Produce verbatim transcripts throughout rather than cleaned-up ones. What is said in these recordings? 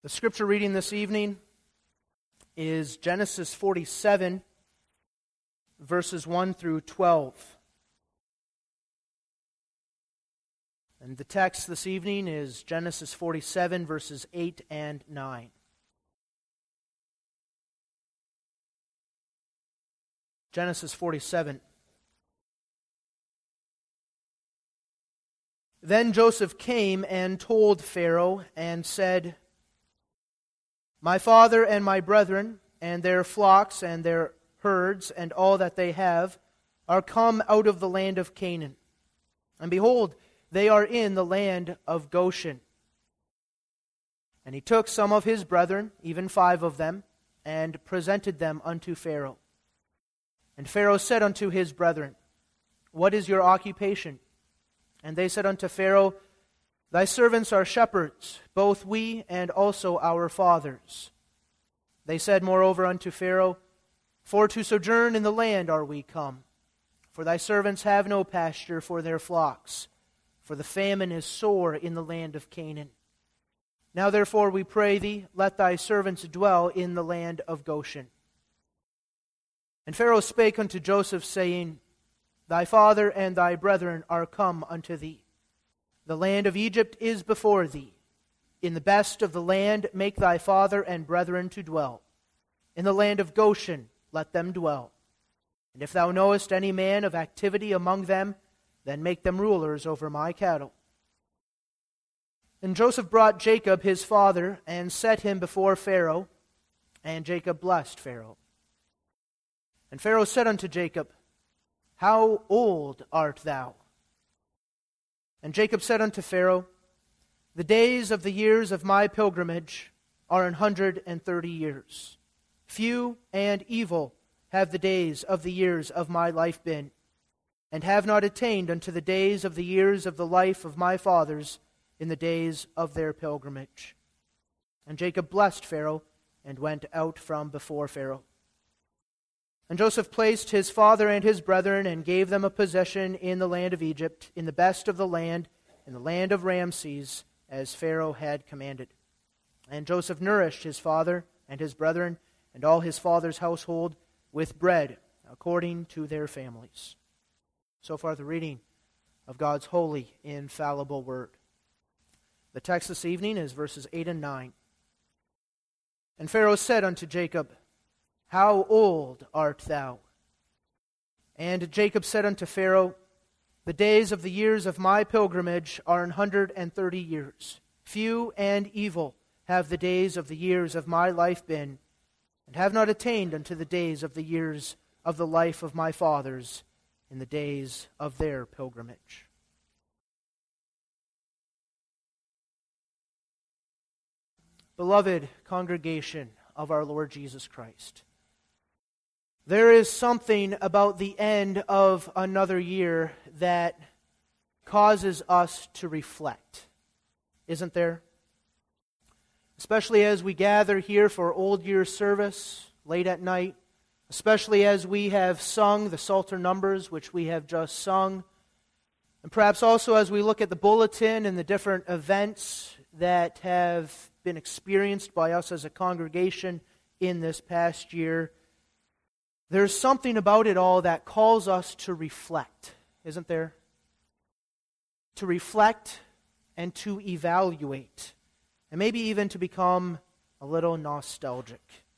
The scripture reading this evening is Genesis forty-seven, verses one through twelve. And the text this evening is Genesis forty-seven, verses eight and nine. Genesis forty-seven. Then Joseph came and told Pharaoh and said, "My father and my brethren, and their flocks and their herds, and all that they have, are come out of the land of Canaan. And behold, they are in the land of Goshen." And he took some of his brethren, even five of them, and presented them unto Pharaoh. And Pharaoh said unto his brethren, "What is your occupation?" And they said unto Pharaoh, "Thy servants are shepherds, both we and also our fathers." They said moreover unto Pharaoh, "For to sojourn in the land are we come. For thy servants have no pasture for their flocks, for the famine is sore in the land of Canaan. Now therefore we pray thee, let thy servants dwell in the land of Goshen." And Pharaoh spake unto Joseph, saying, "Thy father and thy brethren are come unto thee. The land of Egypt is before thee. In the best of the land make thy father and brethren to dwell. In the land of Goshen let them dwell. And if thou knowest any man of activity among them, then make them rulers over my cattle." And Joseph brought Jacob his father, and set him before Pharaoh, and Jacob blessed Pharaoh. And Pharaoh said unto Jacob, "How old art thou?" And Jacob said unto Pharaoh, "The days of the years of my pilgrimage are an hundred and thirty years. Few and evil have the days of the years of my life been, and have not attained unto the days of the years of the life of my fathers in the days of their pilgrimage." And Jacob blessed Pharaoh, and went out from before Pharaoh. And Joseph placed his father and his brethren, and gave them a possession in the land of Egypt, in the best of the land, in the land of Ramses, as Pharaoh had commanded. And Joseph nourished his father and his brethren, and all his father's household, with bread, according to their families. So far the reading of God's holy, infallible word. The text this evening is verses eight and nine. And Pharaoh said unto Jacob, "How old art thou?" And Jacob said unto Pharaoh, "The days of the years of my pilgrimage are an hundred and thirty years. Few and evil have the days of the years of my life been, and have not attained unto the days of the years of the life of my fathers in the days of their pilgrimage." Beloved congregation of our Lord Jesus Christ, there is something about the end of another year that causes us to reflect, isn't there? Especially as we gather here for Old Year service late at night, especially as we have sung the Psalter numbers, which we have just sung, and perhaps also as we look at the bulletin and the different events that have been experienced by us as a congregation in this past year. There's something about it all that calls us to reflect, isn't there? To reflect and to evaluate, and maybe even to become a little nostalgic.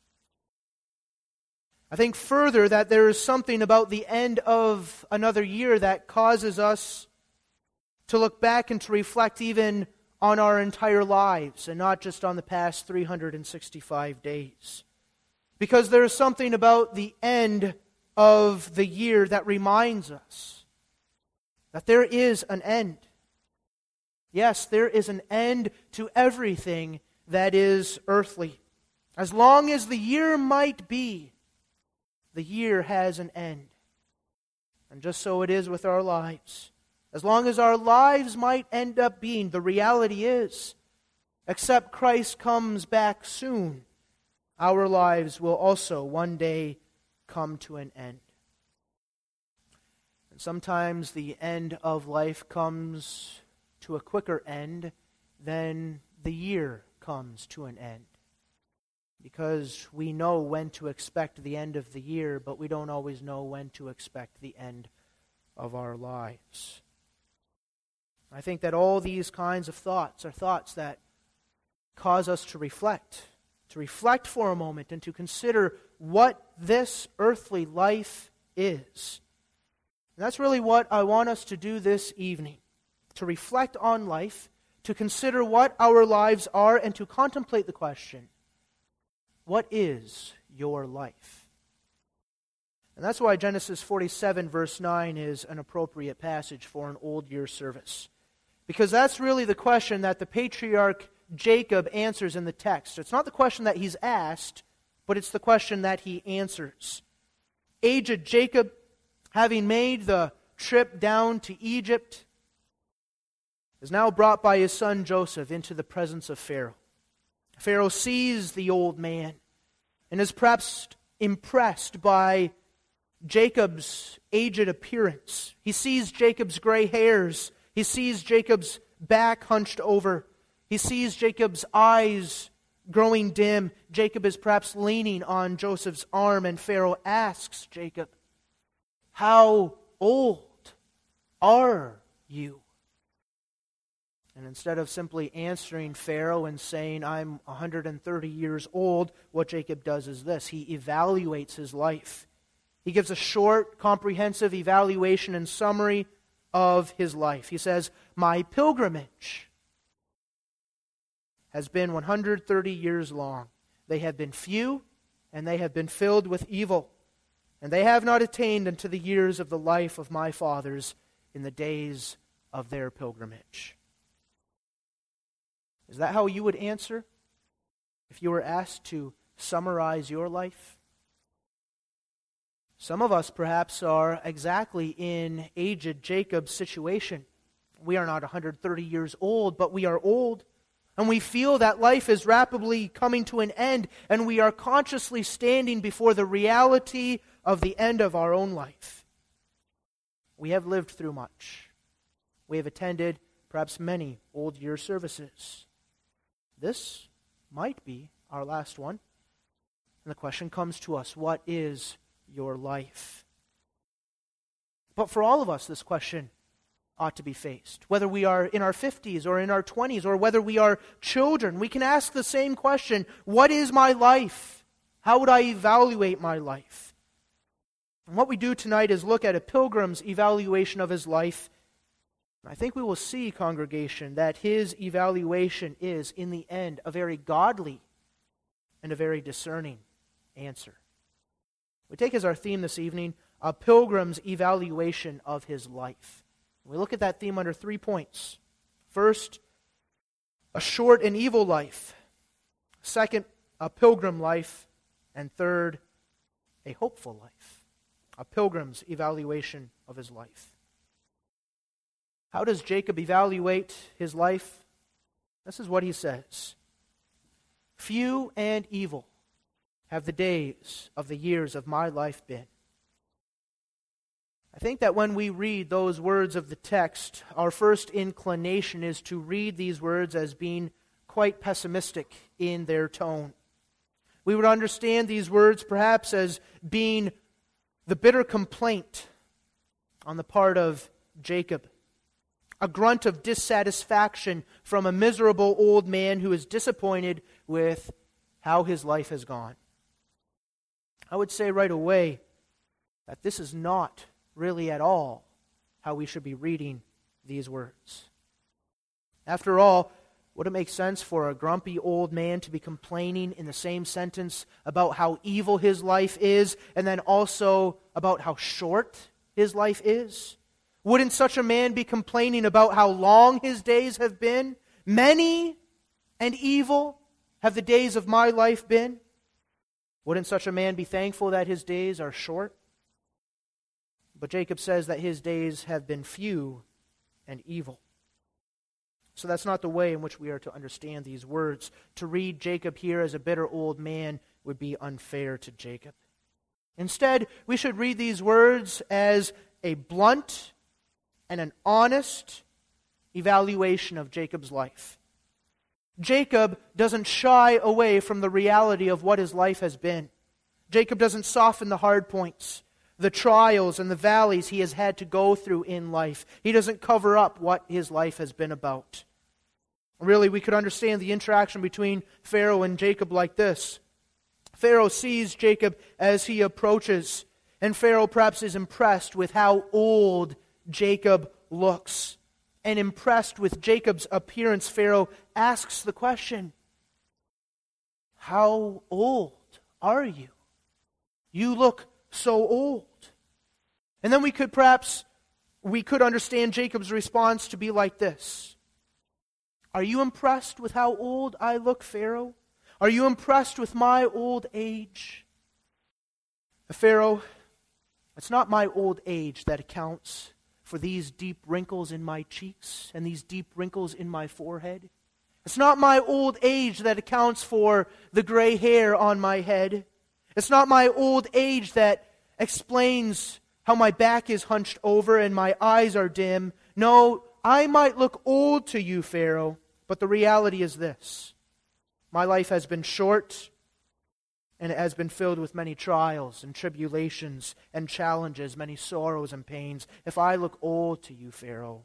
I think further that there is something about the end of another year that causes us to look back and to reflect even on our entire lives, and not just on the past three hundred sixty-five days. Because there is something about the end of the year that reminds us that there is an end. Yes, there is an end to everything that is earthly. As long as the year might be, the year has an end. And just so it is with our lives. As long as our lives might end up being, the reality is, except Christ comes back soon, our lives will also one day come to an end. And sometimes the end of life comes to a quicker end than the year comes to an end. Because we know when to expect the end of the year, but we don't always know when to expect the end of our lives. I think that all these kinds of thoughts are thoughts that cause us to reflect, to reflect for a moment and to consider what this earthly life is. And that's really what I want us to do this evening, to reflect on life, to consider what our lives are, and to contemplate the question, what is your life? And that's why Genesis forty-seven verse nine is an appropriate passage for an old year service. Because that's really the question that the patriarch Jacob answers in the text. It's not the question that he's asked, but it's the question that he answers. Aged Jacob, having made the trip down to Egypt, is now brought by his son Joseph into the presence of Pharaoh. Pharaoh sees the old man and is perhaps impressed by Jacob's aged appearance. He sees Jacob's gray hairs. He sees Jacob's back hunched over. He sees Jacob's eyes growing dim. Jacob is perhaps leaning on Joseph's arm, and Pharaoh asks Jacob, "How old are you?" And instead of simply answering Pharaoh and saying, "I'm one hundred thirty years old," what Jacob does is this. He evaluates his life. He gives a short, comprehensive evaluation and summary of his life. He says, "My pilgrimage has been one hundred thirty years long. They have been few, and they have been filled with evil, and they have not attained unto the years of the life of my fathers in the days of their pilgrimage." Is that how you would answer if you were asked to summarize your life? Some of us perhaps are exactly in aged Jacob's situation. We are not one hundred thirty years old, but we are old. And we feel that life is rapidly coming to an end, and we are consciously standing before the reality of the end of our own life. We have lived through much. We have attended perhaps many old year services. This might be our last one. And the question comes to us, what is your life? But for all of us, this question ought to be faced. Whether we are in our fifties or in our twenties, or whether we are children, we can ask the same question, what is my life? How would I evaluate my life? And what we do tonight is look at a pilgrim's evaluation of his life. I think we will see, congregation, that his evaluation is, in the end, a very godly and a very discerning answer. We take as our theme this evening, a pilgrim's evaluation of his life. We look at that theme under three points. First, a short and evil life. Second, a pilgrim life. And third, a hopeful life. A pilgrim's evaluation of his life. How does Jacob evaluate his life? This is what he says. "Few and evil have the days of the years of my life been." I think that when we read those words of the text, our first inclination is to read these words as being quite pessimistic in their tone. We would understand these words perhaps as being the bitter complaint on the part of Jacob. A grunt of dissatisfaction from a miserable old man who is disappointed with how his life has gone. I would say right away that this is not really at all how we should be reading these words. After all, would it make sense for a grumpy old man to be complaining in the same sentence about how evil his life is, and then also about how short his life is? Wouldn't such a man be complaining about how long his days have been? Many and evil have the days of my life been. Wouldn't such a man be thankful that his days are short? But Jacob says that his days have been few and evil. So that's not the way in which we are to understand these words. To read Jacob here as a bitter old man would be unfair to Jacob. Instead, we should read these words as a blunt and an honest evaluation of Jacob's life. Jacob doesn't shy away from the reality of what his life has been. Jacob doesn't soften the hard points, the trials and the valleys he has had to go through in life. He doesn't cover up what his life has been about. Really, we could understand the interaction between Pharaoh and Jacob like this. Pharaoh sees Jacob as he approaches, and Pharaoh perhaps is impressed with how old Jacob looks. And impressed with Jacob's appearance, Pharaoh asks the question, "How old are you? You look so old." And then we could perhaps, we could understand Jacob's response to be like this. "Are you impressed with how old I look, Pharaoh? Are you impressed with my old age?" Pharaoh, it's not my old age that accounts for these deep wrinkles in my cheeks and these deep wrinkles in my forehead. It's not my old age that accounts for the gray hair on my head. It's not my old age that explains how my back is hunched over and my eyes are dim. No, I might look old to you, Pharaoh, but the reality is this. My life has been short, and it has been filled with many trials and tribulations and challenges, many sorrows and pains. If I look old to you, Pharaoh,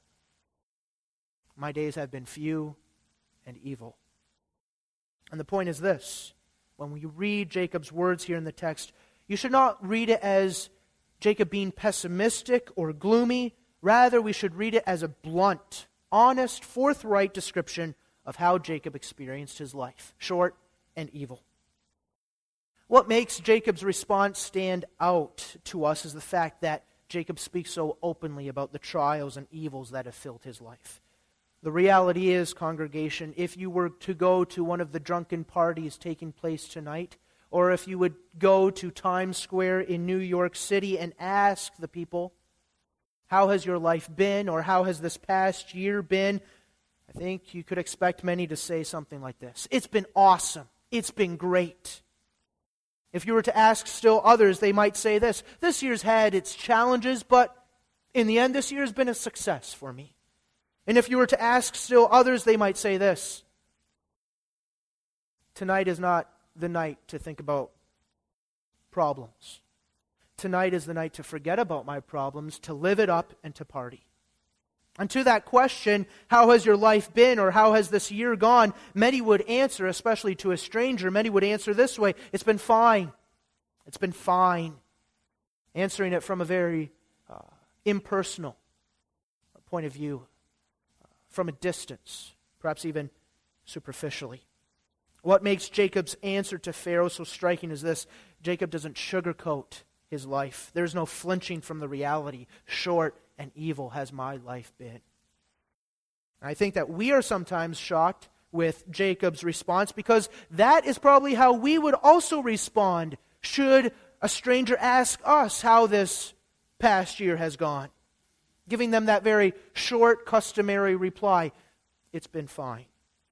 my days have been few and evil. And the point is this. When we read Jacob's words here in the text, you should not read it as Jacob being pessimistic or gloomy. Rather, we should read it as a blunt, honest, forthright description of how Jacob experienced his life, short and evil. What makes Jacob's response stand out to us is the fact that Jacob speaks so openly about the trials and evils that have filled his life. The reality is, congregation, if you were to go to one of the drunken parties taking place tonight, or if you would go to Times Square in New York City and ask the people, "How has your life been?" or "How has this past year been?" I think you could expect many to say something like this. "It's been awesome. It's been great." If you were to ask still others, they might say this, "This year's had its challenges, but in the end, this year has been a success for me." And if you were to ask still others, they might say this, "Tonight is not the night to think about problems. Tonight is the night to forget about my problems, to live it up, and to party." And to that question, "How has your life been?" or "How has this year gone?" many would answer, especially to a stranger, many would answer this way, "It's been fine. It's been fine." Answering it from a very uh, impersonal point of view, uh, from a distance, perhaps even superficially. What makes Jacob's answer to Pharaoh so striking is this. Jacob doesn't sugarcoat his life. There's no flinching from the reality. Short and evil has my life been. And I think that we are sometimes shocked with Jacob's response because that is probably how we would also respond should a stranger ask us how this past year has gone. Giving them that very short, customary reply, "It's been fine."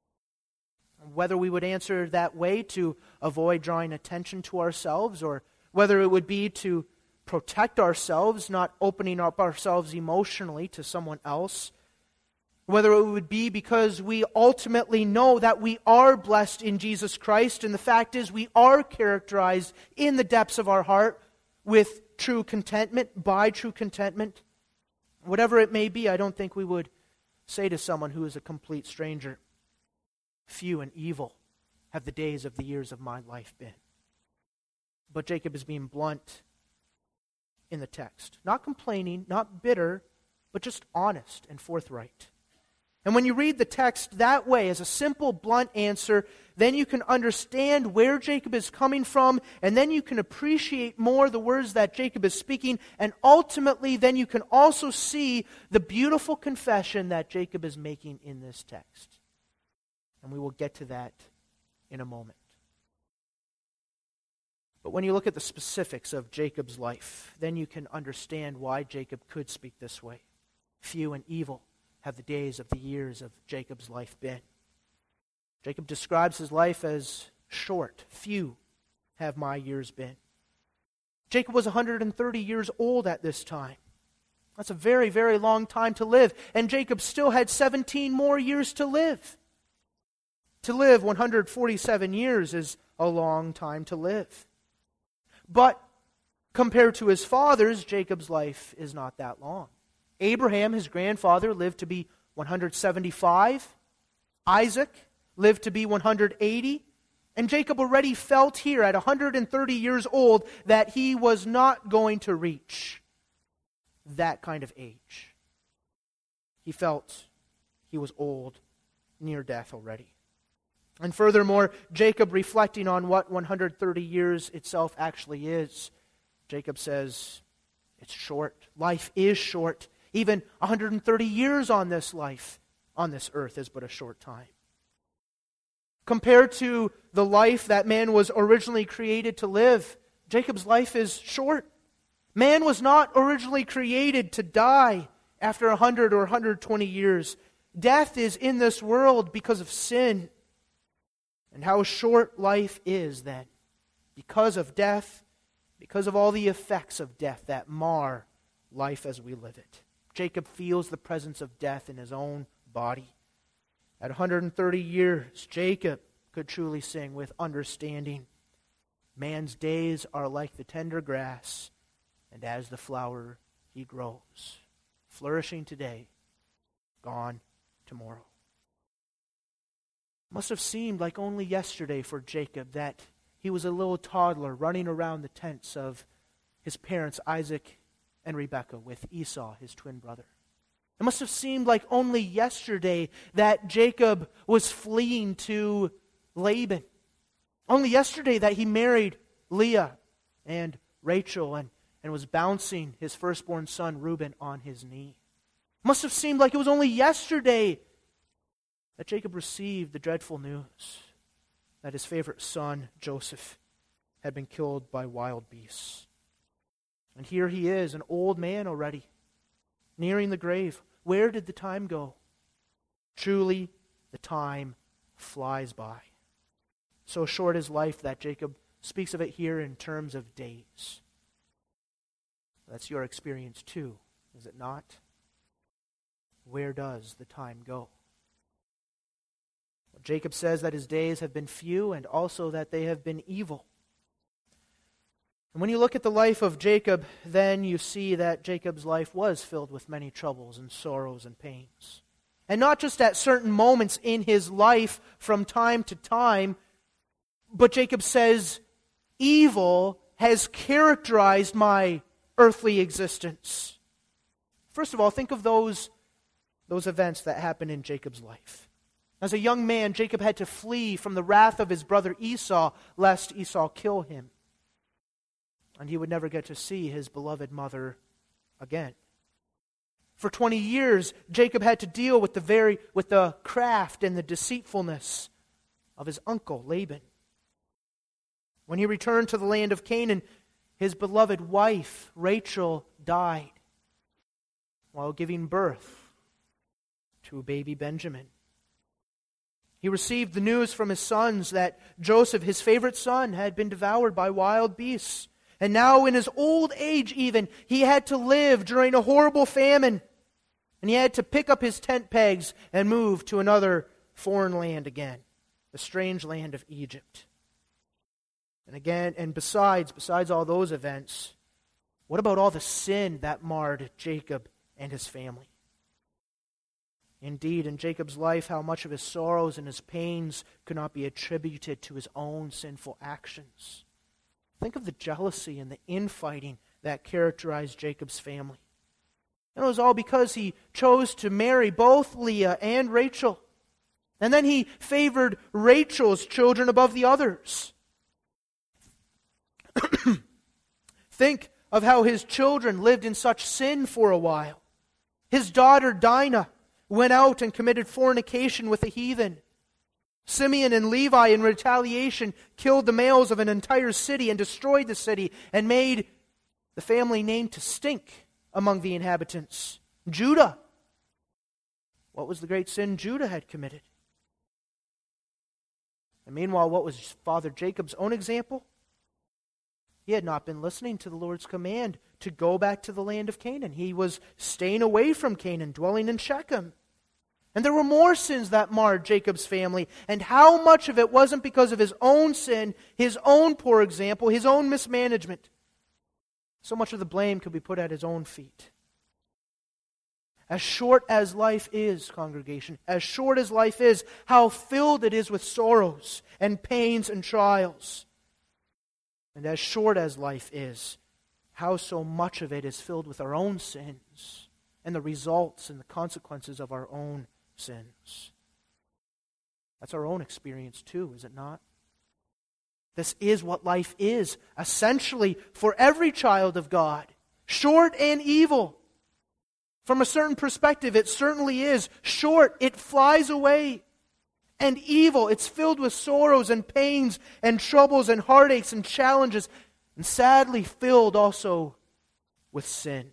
Whether we would answer that way to avoid drawing attention to ourselves, or whether it would be to protect ourselves, not opening up ourselves emotionally to someone else, whether it would be because we ultimately know that we are blessed in Jesus Christ, and the fact is we are characterized in the depths of our heart with true contentment, by true contentment. Whatever it may be, I don't think we would say to someone who is a complete stranger, "Few and evil have the days of the years of my life been." But Jacob is being blunt in the text. Not complaining, not bitter, but just honest and forthright. And when you read the text that way, as a simple, blunt answer, then you can understand where Jacob is coming from, and then you can appreciate more the words that Jacob is speaking, and ultimately then you can also see the beautiful confession that Jacob is making in this text. And we will get to that in a moment. But when you look at the specifics of Jacob's life, then you can understand why Jacob could speak this way. Few and evil have the days of the years of Jacob's life been. Jacob describes his life as short. Few have my years been. Jacob was one hundred thirty years old at this time. That's a very, very long time to live. And Jacob still had seventeen more years to live. To live one hundred forty-seven years is a long time to live. But compared to his fathers, Jacob's life is not that long. Abraham, his grandfather, lived to be one hundred seventy-five. Isaac lived to be one hundred eighty. And Jacob already felt here at one hundred thirty years old that he was not going to reach that kind of age. He felt he was old, near death already. And furthermore, Jacob, reflecting on what one hundred thirty years itself actually is, Jacob says, it's short. Life is short. Even one hundred thirty years on this life, on this earth, is but a short time. Compared to the life that man was originally created to live, Jacob's life is short. Man was not originally created to die after one hundred or one hundred twenty years. Death is in this world because of sin. And how short life is then, because of death, because of all the effects of death that mar life as we live it. Jacob feels the presence of death in his own body. At one hundred thirty years, Jacob could truly sing with understanding, man's days are like the tender grass, and as the flower he grows, flourishing today, gone tomorrow. It must have seemed like only yesterday for Jacob that he was a little toddler running around the tents of his parents Isaac and Rebekah with Esau, his twin brother. It must have seemed like only yesterday that Jacob was fleeing to Laban. Only yesterday that he married Leah and Rachel and, and was bouncing his firstborn son Reuben on his knee. It must have seemed like it was only yesterday that Jacob received the dreadful news that his favorite son, Joseph, had been killed by wild beasts. And here he is, an old man already, nearing the grave. Where did the time go? Truly, the time flies by. So short is life that Jacob speaks of it here in terms of days. That's your experience too, is it not? Where does the time go? Well, Jacob says that his days have been few and also that they have been evil. And when you look at the life of Jacob, then you see that Jacob's life was filled with many troubles and sorrows and pains. And not just at certain moments in his life from time to time, but Jacob says, evil has characterized my earthly existence. First of all, think of those, those events that happened in Jacob's life. As a young man, Jacob had to flee from the wrath of his brother Esau, lest Esau kill him. And he would never get to see his beloved mother again. For twenty years, Jacob had to deal with the very with the craft and the deceitfulness of his uncle Laban. When he returned to the land of Canaan, his beloved wife Rachel died while giving birth to a baby Benjamin. He received the news from his sons that Joseph, his favorite son, had been devoured by wild beasts. And now in his old age even, he had to live during a horrible famine. And he had to pick up his tent pegs and move to another foreign land again, the strange land of Egypt. And again, and besides, besides all those events, what about all the sin that marred Jacob and his family? Indeed, in Jacob's life, how much of his sorrows and his pains could not be attributed to his own sinful actions. Think of the jealousy and the infighting that characterized Jacob's family. And it was all because he chose to marry both Leah and Rachel. And then he favored Rachel's children above the others. Think of how his children lived in such sin for a while. His daughter Dinah went out and committed fornication with a heathen. Simeon and Levi, in retaliation, killed the males of an entire city and destroyed the city and made the family name to stink among the inhabitants. Judah. What was the great sin Judah had committed? And meanwhile, what was Father Jacob's own example? He had not been listening to the Lord's command to go back to the land of Canaan. He was staying away from Canaan, dwelling in Shechem. And there were more sins that marred Jacob's family. And how much of it wasn't because of his own sin, his own poor example, his own mismanagement. So much of the blame could be put at his own feet. As short as life is, congregation, as short as life is, how filled it is with sorrows and pains and trials. And as short as life is, how so much of it is filled with our own sins and the results and the consequences of our own sins. That's our own experience too, is it not? This is what life is, essentially, for every child of God. Short and evil. From a certain perspective, it certainly is. Short, it flies away. And evil, it's filled with sorrows and pains and troubles and heartaches and challenges. And sadly filled also with sin.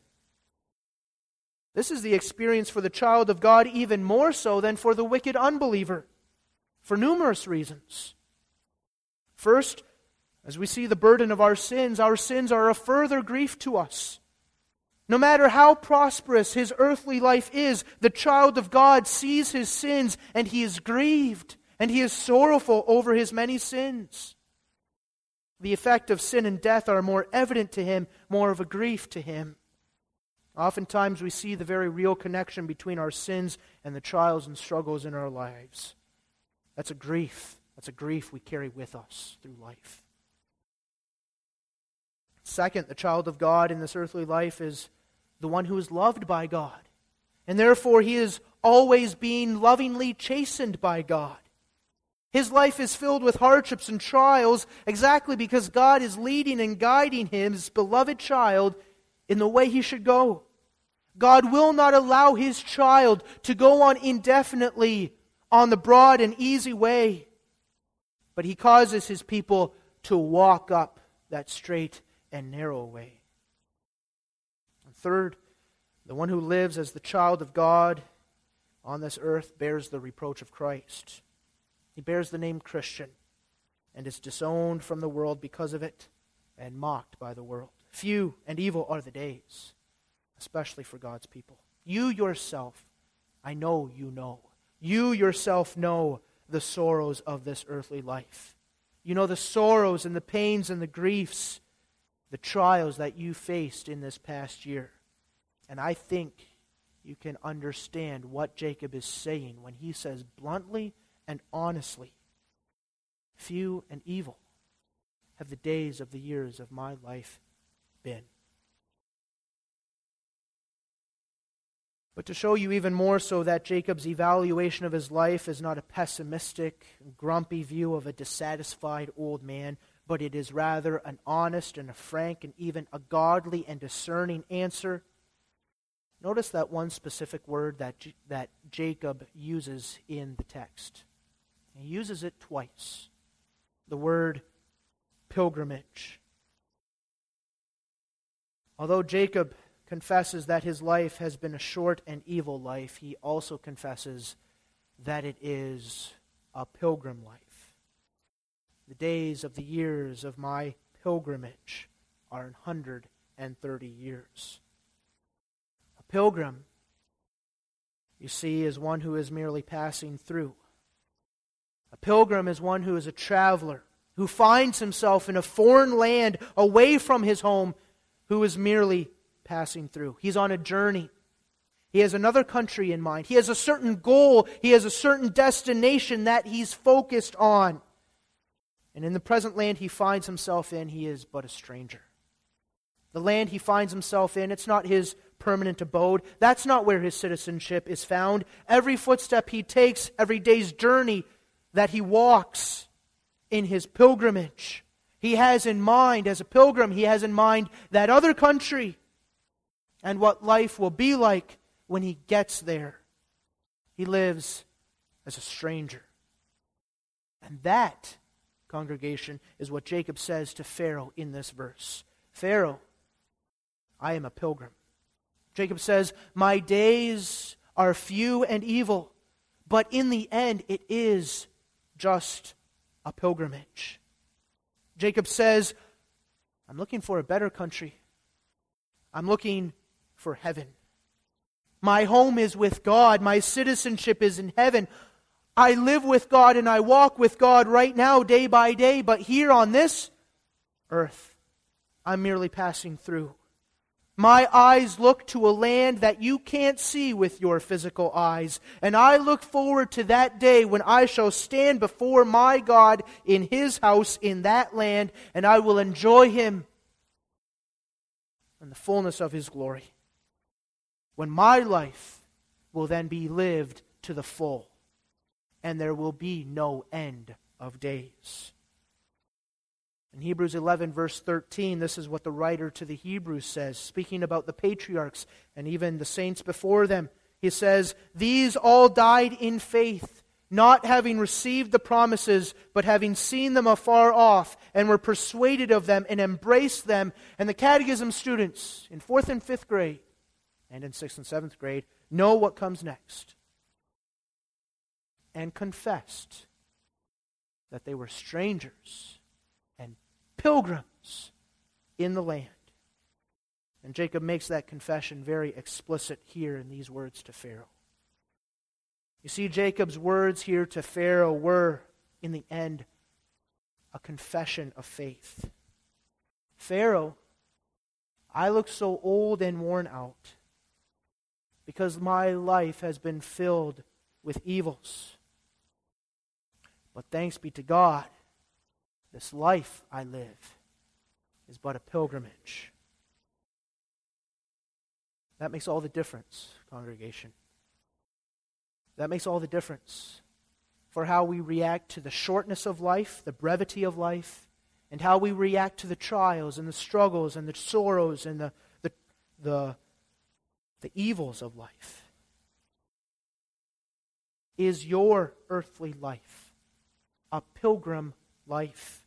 This is the experience for the child of God even more so than for the wicked unbeliever. For numerous reasons. First, as we see the burden of our sins, our sins are a further grief to us. No matter how prosperous his earthly life is, the child of God sees his sins and he is grieved and he is sorrowful over his many sins. The effect of sin and death are more evident to him, more of a grief to him. Oftentimes we see the very real connection between our sins and the trials and struggles in our lives. That's a grief. That's a grief we carry with us through life. Second, the child of God in this earthly life is the one who is loved by God. And therefore he is always being lovingly chastened by God. His life is filled with hardships and trials exactly because God is leading and guiding him, his beloved child, in the way he should go. God will not allow his child to go on indefinitely on the broad and easy way. But he causes his people to walk up that straight and narrow way. And third, the one who lives as the child of God on this earth bears the reproach of Christ. He bears the name Christian and is disowned from the world because of it and mocked by the world. Few and evil are the days, especially for God's people. You yourself, I know you know. You yourself know the sorrows of this earthly life. You know the sorrows and the pains and the griefs, the trials that you faced in this past year. And I think you can understand what Jacob is saying when he says bluntly and honestly, few and evil have the days of the years of my life been. But to show you even more so that Jacob's evaluation of his life is not a pessimistic, grumpy view of a dissatisfied old man, but it is rather an honest and a frank and even a godly and discerning answer. Notice that one specific word that, J- that Jacob uses in the text. He uses it twice. The word pilgrimage. Although Jacob confesses that his life has been a short and evil life, he also confesses that it is a pilgrim life. The days of the years of my pilgrimage are one hundred thirty years. A pilgrim, you see, is one who is merely passing through. A pilgrim is one who is a traveler, who finds himself in a foreign land away from his home, who is merely passing through. He's on a journey. He has another country in mind. He has a certain goal. He has a certain destination that he's focused on. And in the present land he finds himself in, he is but a stranger. The land he finds himself in, it's not his permanent abode. That's not where his citizenship is found. Every footstep he takes, every day's journey that he walks in his pilgrimage, he has in mind, as a pilgrim, he has in mind that other country and what life will be like when he gets there. He lives as a stranger. And that, congregation, is what Jacob says to Pharaoh in this verse. Pharaoh, I am a pilgrim. Jacob says, my days are few and evil, but in the end it is just a pilgrimage. Jacob says, I'm looking for a better country. I'm looking for heaven. My home is with God. My citizenship is in heaven. I live with God and I walk with God right now, day by day. But here on this earth, I'm merely passing through. My eyes look to a land that you can't see with your physical eyes. And I look forward to that day when I shall stand before my God in His house in that land, and I will enjoy Him in the fullness of His glory. When my life will then be lived to the full, and there will be no end of days. In Hebrews eleven, verse thirteen, this is what the writer to the Hebrews says, speaking about the patriarchs and even the saints before them. He says, "These all died in faith, not having received the promises, but having seen them afar off, and were persuaded of them and embraced them." And the catechism students in fourth and fifth grade, and in sixth and seventh grade, know what comes next. "And confessed that they were strangers and pilgrims in the land." And Jacob makes that confession very explicit here in these words to Pharaoh. You see, Jacob's words here to Pharaoh were, in the end, a confession of faith. "Pharaoh, I look so old and worn out because my life has been filled with evils. But thanks be to God, this life I live is but a pilgrimage." That makes all the difference, congregation. That makes all the difference for how we react to the shortness of life, the brevity of life, and how we react to the trials and the struggles and the sorrows and the, the, the, the evils of life. Is your earthly life a pilgrim life?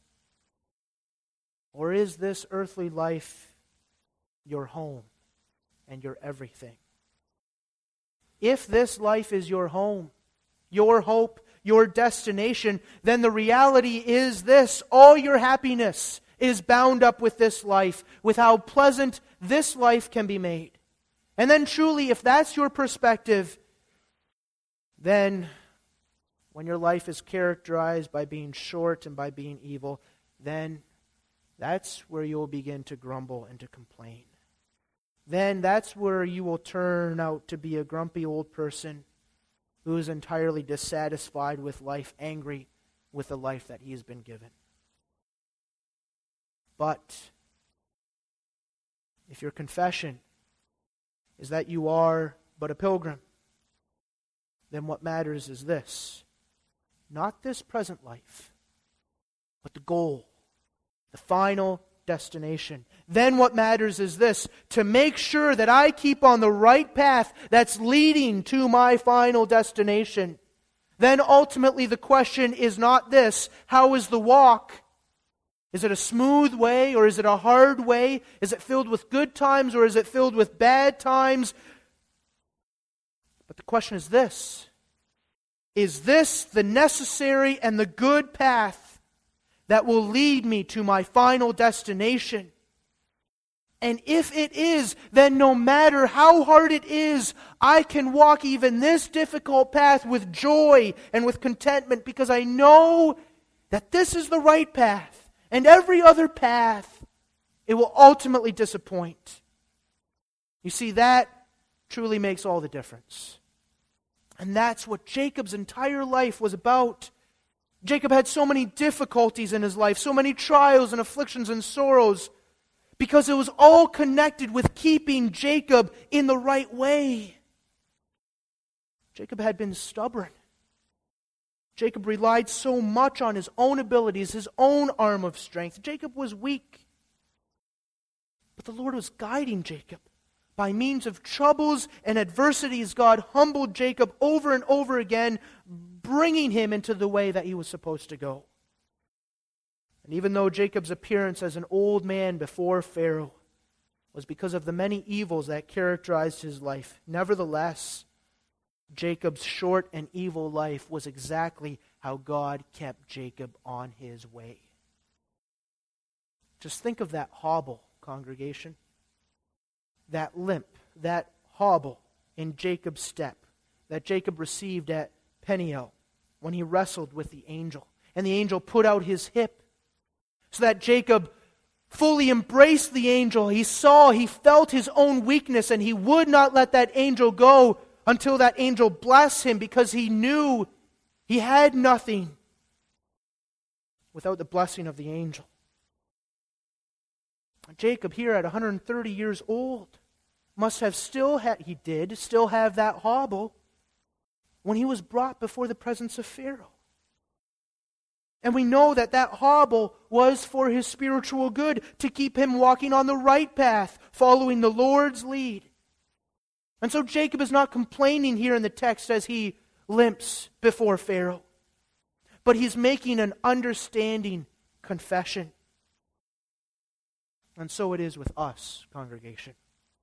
Or is this earthly life your home and your everything? If this life is your home, your hope, your destination, then the reality is this: all your happiness is bound up with this life, with how pleasant this life can be made. And then truly, if that's your perspective, then when your life is characterized by being short and by being evil, then that's where you will begin to grumble and to complain. Then that's where you will turn out to be a grumpy old person who is entirely dissatisfied with life, angry with the life that he has been given. But if your confession is that you are but a pilgrim, then what matters is this: not this present life, but the goal, the final destination. Then what matters is this: to make sure that I keep on the right path that's leading to my final destination. Then ultimately the question is not this: how is the walk? Is it a smooth way or is it a hard way? Is it filled with good times or is it filled with bad times? But the question is this: is this the necessary and the good path that will lead me to my final destination? And if it is, then no matter how hard it is, I can walk even this difficult path with joy and with contentment, because I know that this is the right path, and every other path, it will ultimately disappoint. You see, that truly makes all the difference. And that's what Jacob's entire life was about. Jacob had so many difficulties in his life, so many trials and afflictions and sorrows, because it was all connected with keeping Jacob in the right way. Jacob had been stubborn. Jacob relied so much on his own abilities, his own arm of strength. Jacob was weak. But the Lord was guiding Jacob. By means of troubles and adversities, God humbled Jacob over and over again, bringing him into the way that he was supposed to go. And even though Jacob's appearance as an old man before Pharaoh was because of the many evils that characterized his life, nevertheless, Jacob's short and evil life was exactly how God kept Jacob on his way. Just think of that hobble, congregation. That limp, that hobble in Jacob's step that Jacob received at Peniel when he wrestled with the angel. And the angel put out his hip so that Jacob fully embraced the angel. He saw, he felt his own weakness, and he would not let that angel go until that angel blessed him, because he knew he had nothing without the blessing of the angel. Jacob here at one hundred thirty years old must have still had, he did still have that hobble when he was brought before the presence of Pharaoh. And we know that that hobble was for his spiritual good, to keep him walking on the right path, following the Lord's lead. And so Jacob is not complaining here in the text as he limps before Pharaoh, but he's making an understanding confession. And so it is with us, congregation.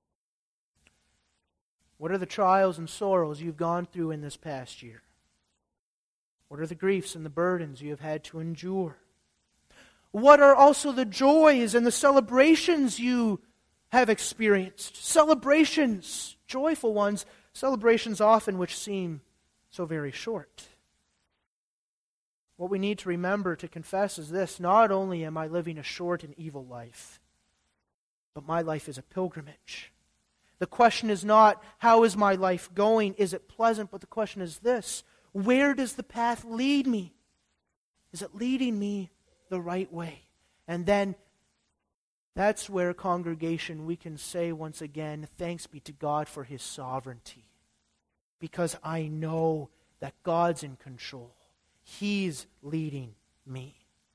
What are the trials and sorrows you've gone through in this past year? What are the griefs and the burdens you have had to endure? What are also the joys and the celebrations you have experienced? Celebrations, joyful ones, celebrations often which seem so very short. What we need to remember to confess is this: not only am I living a short and evil life, but my life is a pilgrimage. The question is not, how is my life going? Is it pleasant? But the question is this: where does the path lead me? Is it leading me the right way? And then that's where, congregation, we can say once again, thanks be to God for His sovereignty. Because I know that God's in control. He's leading me.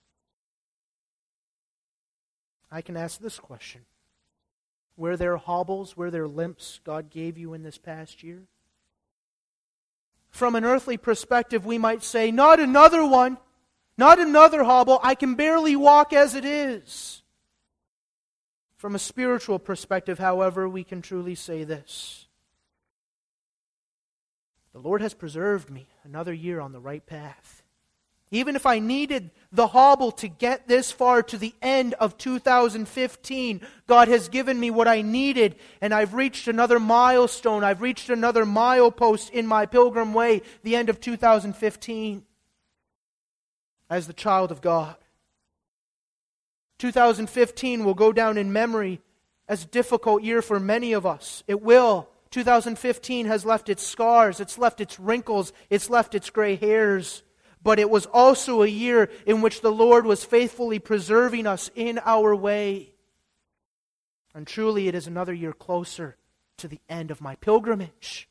I can ask this question: were there hobbles, were there limps God gave you in this past year? From an earthly perspective, we might say, not another one, not another hobble, I can barely walk as it is. From a spiritual perspective, however, we can truly say this: the Lord has preserved me another year on the right path. Even if I needed the hobble to get this far to the end of two thousand fifteen, God has given me what I needed, and I've reached another milestone. I've reached another milepost in my pilgrim way, the end of two thousand fifteen, as the child of God. two thousand fifteen will go down in memory as a difficult year for many of us. It will. two thousand fifteen has left its scars, it's left its wrinkles, it's left its gray hairs. But it was also a year in which the Lord was faithfully preserving us in our way. And truly it is another year closer to the end of my pilgrimage,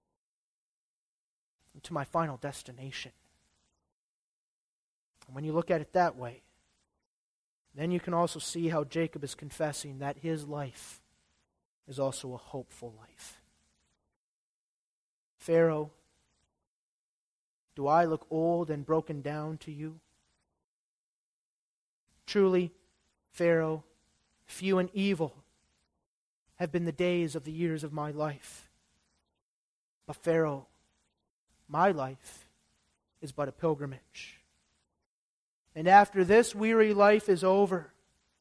and to my final destination. And when you look at it that way, then you can also see how Jacob is confessing that his life is also a hopeful life. Pharaoh, do I look old and broken down to you? Truly, Pharaoh, few and evil have been the days of the years of my life. But Pharaoh, my life is but a pilgrimage. And after this weary life is over,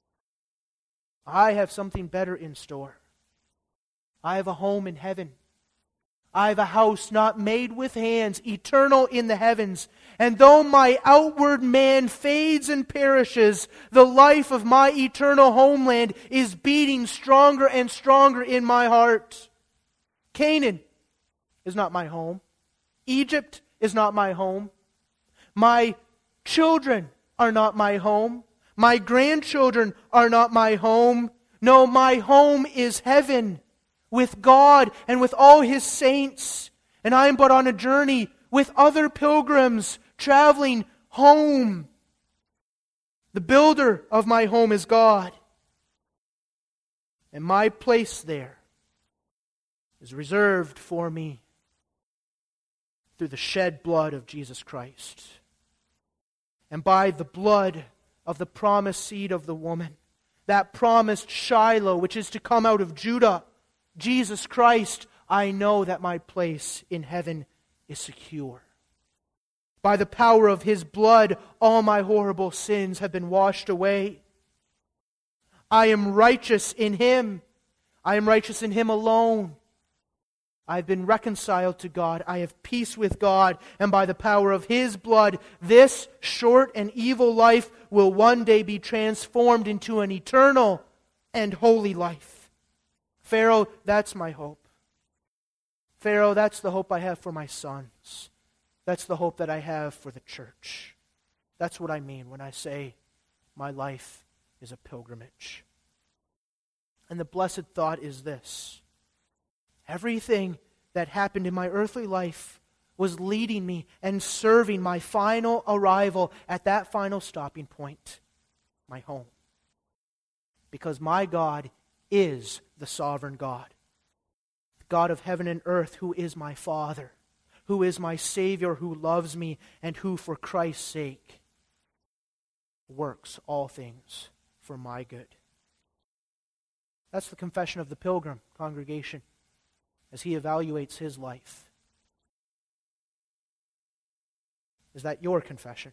I have something better in store. I have a home in heaven. I have a house not made with hands, eternal in the heavens. And though my outward man fades and perishes, the life of my eternal homeland is beating stronger and stronger in my heart. Canaan is not my home. Egypt is not my home. My children are not my home. My grandchildren are not my home. No, my home is heaven, with God and with all His saints. And I am but on a journey with other pilgrims traveling home. The builder of my home is God. And my place there is reserved for me through the shed blood of Jesus Christ, and by the blood of the promised seed of the woman, that promised Shiloh, which is to come out of Judah, Jesus Christ. I know that my place in heaven is secure. By the power of His blood, all my horrible sins have been washed away. I am righteous in Him. I am righteous in Him alone. I've been reconciled to God. I have peace with God. And by the power of His blood, this short and evil life will one day be transformed into an eternal and holy life. Pharaoh, that's my hope. Pharaoh, that's the hope I have for my sons. That's the hope that I have for the church. That's what I mean when I say my life is a pilgrimage. And the blessed thought is this: everything that happened in my earthly life was leading me and serving my final arrival at that final stopping point, my home. Because my God is the sovereign God, the God of heaven and earth, who is my Father, who is my Savior, who loves me, and who for Christ's sake works all things for my good. That's the confession of the pilgrim, congregation, as he evaluates his life. Is that your confession?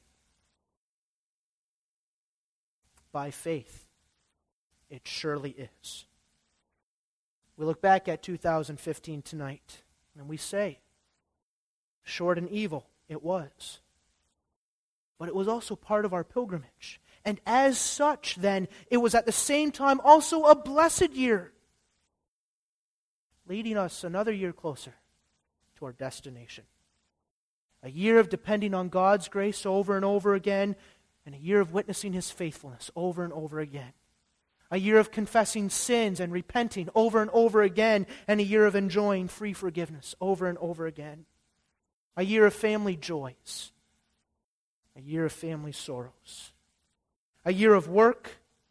By faith, it surely is. We look back at two thousand fifteen tonight, and we say, short and evil, it was. But it was also part of our pilgrimage. And as such, then, it was at the same time also a blessed year, leading us another year closer to our destination. A year of depending on God's grace over and over again, and a year of witnessing His faithfulness over and over again. A year of confessing sins and repenting over and over again, and a year of enjoying free forgiveness over and over again. A year of family joys. A year of family sorrows. A year of work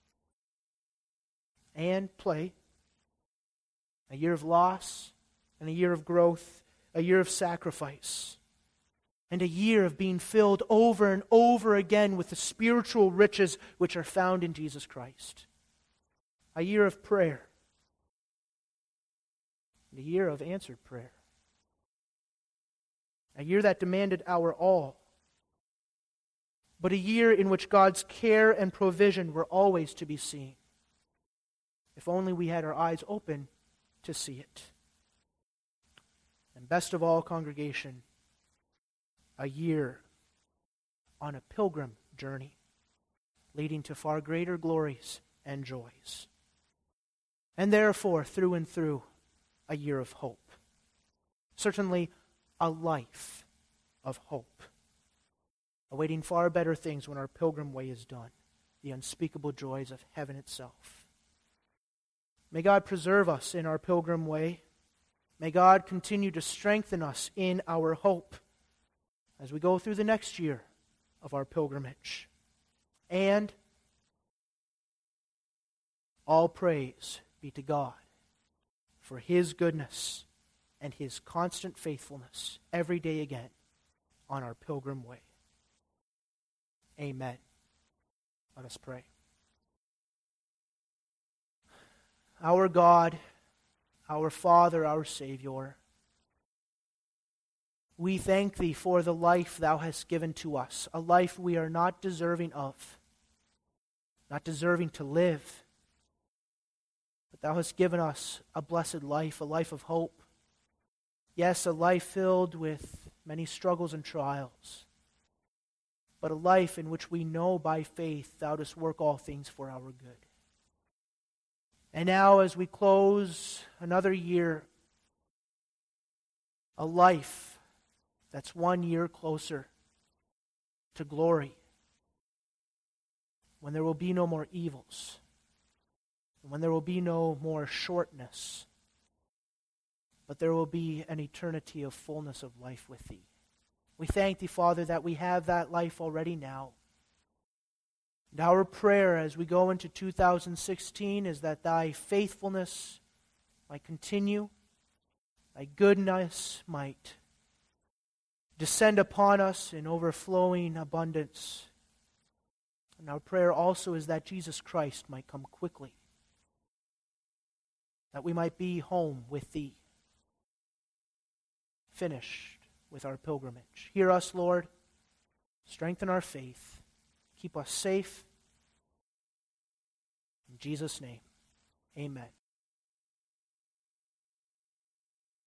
and play. A year of loss and a year of growth. A year of sacrifice. And a year of being filled over and over again with the spiritual riches which are found in Jesus Christ. A year of prayer. And a year of answered prayer. A year that demanded our all. But a year in which God's care and provision were always to be seen. If only we had our eyes open to see it. And best of all, congregation, a year on a pilgrim journey, leading to far greater glories and joys. And therefore, through and through, a year of hope. Certainly, a life of hope. Awaiting far better things when our pilgrim way is done, the unspeakable joys of heaven itself. May God preserve us in our pilgrim way. May God continue to strengthen us in our hope as we go through the next year of our pilgrimage. And all praise be to God for His goodness and His constant faithfulness every day again on our pilgrim way. Amen. Let us pray. Our God, our Father, our Savior, we thank Thee for the life Thou hast given to us, a life we are not deserving of, not deserving to live. But Thou hast given us a blessed life, a life of hope. Yes, a life filled with many struggles and trials, but a life in which we know by faith Thou dost work all things for our good. And now as we close another year, a life that's one year closer to glory, when there will be no more evils, and when there will be no more shortness, but there will be an eternity of fullness of life with Thee. We thank Thee, Father, that we have that life already now. And our prayer as we go into two thousand sixteen is that Thy faithfulness might continue, Thy goodness might descend upon us in overflowing abundance. And our prayer also is that Jesus Christ might come quickly, that we might be home with Thee, finished with our pilgrimage. Hear us, Lord. Strengthen our faith. Keep us safe. In Jesus' name, amen.